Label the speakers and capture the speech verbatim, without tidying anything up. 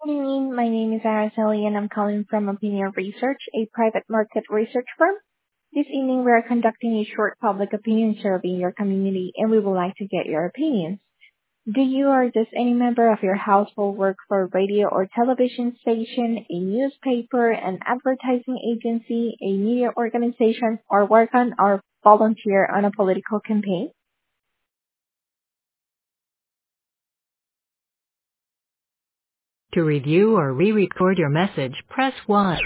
Speaker 1: Morning. My name is Araceli, and I'm calling from Opinion Research, a private market research firm. This evening, we are conducting a short public opinion survey in your community, and we would like to get your opinions. Do you or does any member of your household work for a radio or television station, a newspaper, an advertising agency, a media organization, or work on or volunteer on a political campaign?
Speaker 2: To review or re-record your message, press one.